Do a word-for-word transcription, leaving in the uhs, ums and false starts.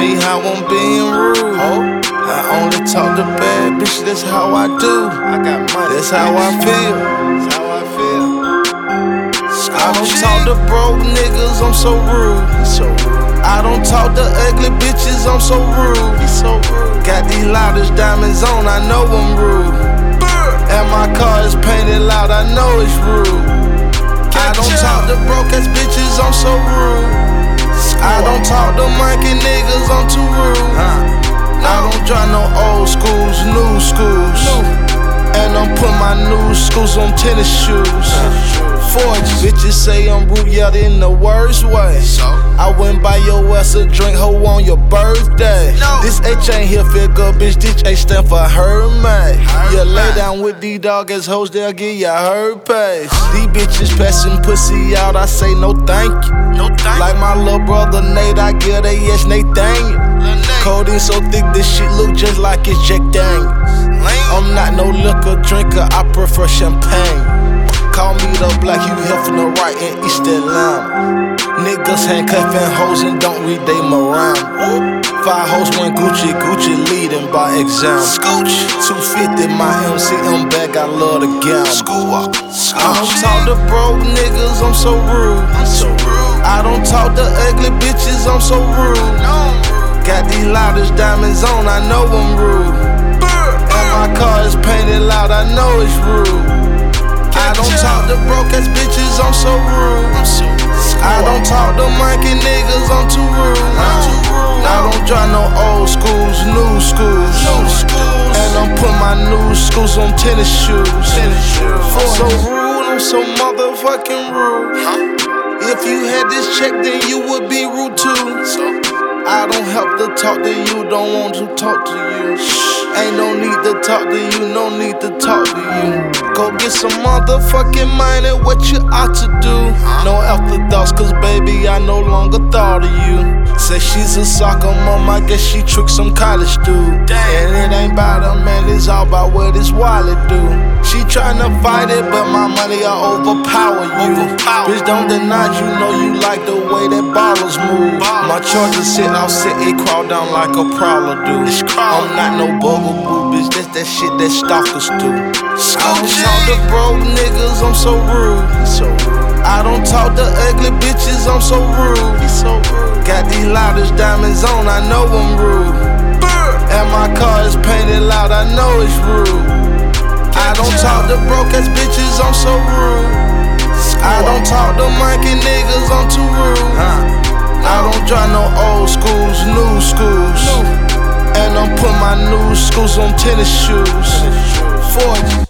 me how I'm being rude. I only talk to bad bitches, that's how I do. I got money, that's how I feel. That's how I feel. I don't talk to broke niggas, I'm so rude. I don't talk to ugly bitches, I'm so rude. Got these loudest diamonds on, I know I'm rude. And my car is painted loud, I know it's rude. I don't talk to broke ass bitches, I'm so rude. I don't talk to monkey niggas, I'm too rude. I don't drive no old schools, new schools. And I'm putting my new schools on tennis shoes. Forge, bitches say I'm rude, yeah, in the worst way. I wouldn't buy your ass a drink, hoe, on your birthday. This H ain't here for good, bitch, this H stand for Hermes. You lay down with these dog ass hoes, they'll give ya herpes. These bitches passing pussy out, I say no thank you. Like my little brother Nate, I give they yes, Nathaniel. Codeine so thick, this shit look just like it's Jack Daniels. I'm not no liquor drinker, I prefer champagne. Call me the black, you here from the right in East Atlanta. Niggas handcuffing hoes and don't read they around. Five hoes went Gucci, Gucci leading by example. two fifty, my M C M bag, I love the gamble. I don't talk to broke niggas, I'm so rude. I don't talk to ugly bitches, I'm so rude. Got these loudest diamonds on, I know I'm rude. And my car is painted loud, I know it's rude. I don't talk to broke ass bitches, I'm so rude. I don't talk to monkey niggas, I'm too rude. I don't drive no old schools, new schools. And I'm putting my new schools on tennis shoes. I'm so rude, I'm so motherfucking rude. If you had this check, then you would be rude too. I don't help to talk to you, don't want to talk to you. Ain't no need to talk to you, no need to talk to you. Go get some motherfucking money, what you ought to do. No afterthoughts, cause baby, I no longer thought of you. Say she's a soccer mom, I guess she tricked some college dude. And it ain't about a man, it's all about what this wallet do. She tryna fight it, but my money will overpower you. Bitch, don't deny, you know you like the way that ballers move. My charger sit out, sit, it crawl down like a prowler do. I'm not no bugaboo, bitch, that's that shit that stalkers do. I don't talk to broke niggas, I'm so rude. I don't talk to ugly bitches, I'm so rude. Got these loudest diamonds on, I know I'm rude. And my car is painted loud, I know it's rude. I don't talk to broke ass bitches, I'm so rude. I don't talk to monkey niggas, I'm too rude. I don't drive no old schools, new schools. And I'm putting my new schools on tennis shoes. Forge.